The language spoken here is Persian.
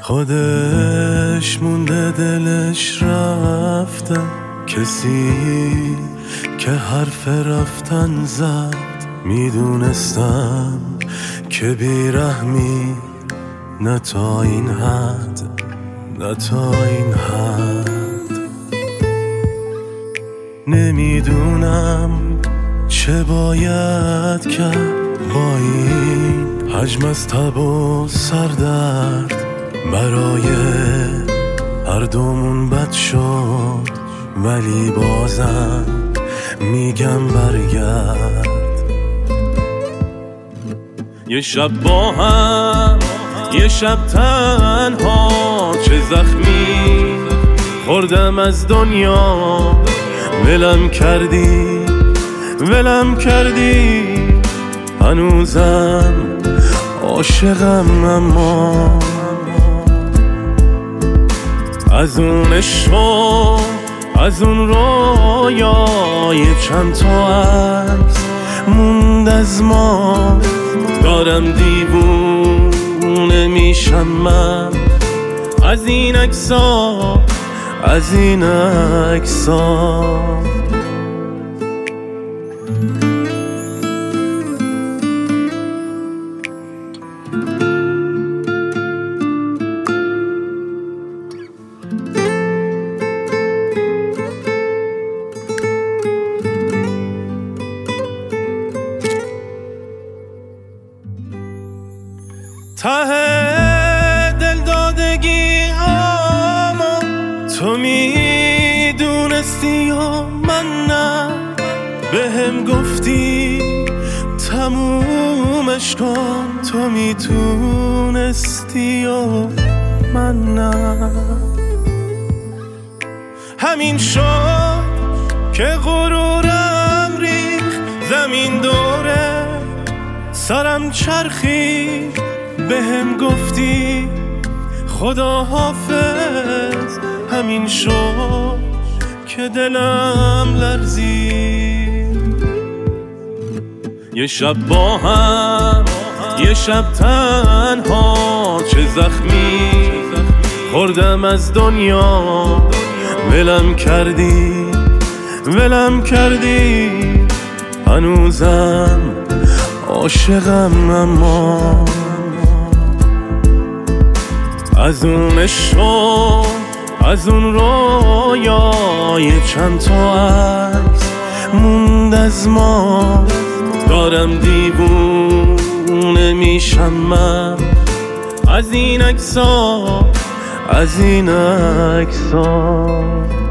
خودش مونده دلش رفته، کسی که حرف رفتن زد. میدونستم که بیرحمی نه تا این حد، نه تا این حد. نمیدونم چه باید کرد با این حجم از تب و سردرد. برای هر دومون بد شد ولی بازم میگم برگرد. یه شب با هم، یه شب تنها، چه زخمی خوردم از دنیا. ولم کردی، ولم کردی، هنوزم عاشقم. اما از اون عشق، از اون رویای چند تا عکس موند از ما. دارم دیوونه میشم من از این عکس‌ها، از این عکس‌ها. ته دل دادگی اما تو میدونستی و من نه. بهم گفتی تمومش کن، تو میتونستی و من نه. همین شد که غرورم ریخت، زمین دوره سرم چرخید. بهم گفتی خدا حافظ، همین شد که دلم لرزید. یه شب با هم، یه شب تنها، چه زخمی خوردم از دنیا. ولم کردی، ولم کردی، هنوزم عاشقم. اما از اون عشق، از اون رویای چند تا عکس موند از ما. دارم دیوونه میشم من از این عکس‌ها، از این عکس‌ها.